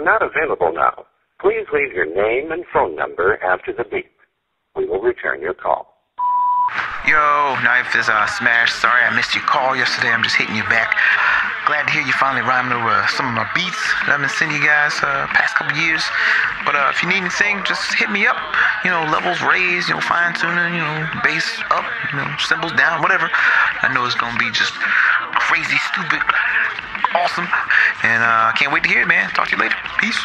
not available now. Please leave your name and phone number after the beep. We will return your call. Yo, Knife, is Smash. Sorry I missed your call yesterday. I'm just hitting you back. Glad to hear you finally rhyming over some of my beats that I've been sending you guys past couple years. But if you need anything, just hit me up. You know, levels raised, fine tuning, bass up, cymbals down, whatever. I know it's gonna be just crazy, stupid, awesome. And can't wait to hear it, man. Talk to you later. Peace.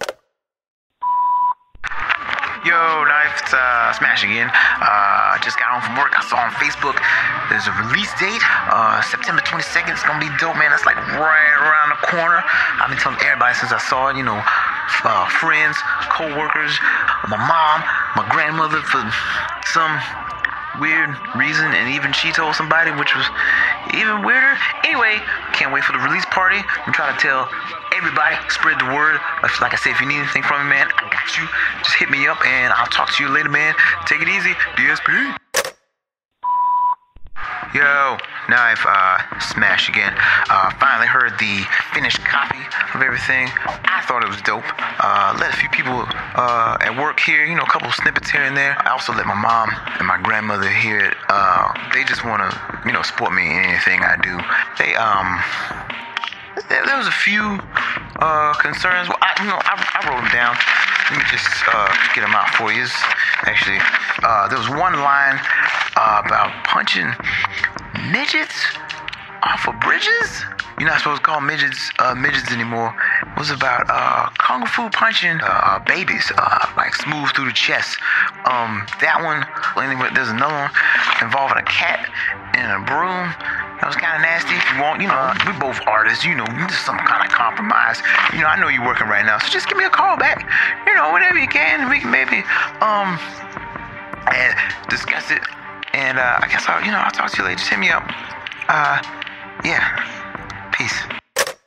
Yo, Knife, it's Smash again. Just got home from work. I saw on Facebook there's a release date, September 22nd. It's gonna be dope, man. That's like right around the corner. I've been telling everybody since I saw it, friends, co-workers, my mom, my grandmother, for some weird reason, and even she told somebody, which was even weirder. Anyway, can't wait for the release party. I'm trying to tell everybody, spread the word. Like I said, if you need anything from me, man, I got you. Just hit me up and I'll talk to you later, man. Take it easy. DSP. Yo, Knife, Smash again. Finally heard the finished copy of everything. I thought it was dope. Let a few people at work hear, a couple snippets here and there. I also let my mom and my grandmother hear it. They just want to, support me in anything I do. There was a few concerns. Well, I wrote them down. Let me just get them out for you. Actually, there was one line about punching midgets off of bridges. You're not supposed to call midgets anymore. It was about kung fu punching babies, like smooth through the chest. That one. Anyway, there's another one involving a cat and a broom. That was kind of nasty. If you want, we both artists, just some kind of compromise. I know you're working right now, so just give me a call back. Whenever you can, we can maybe and discuss it. And I guess I'll talk to you later. Just hit me up. Yeah.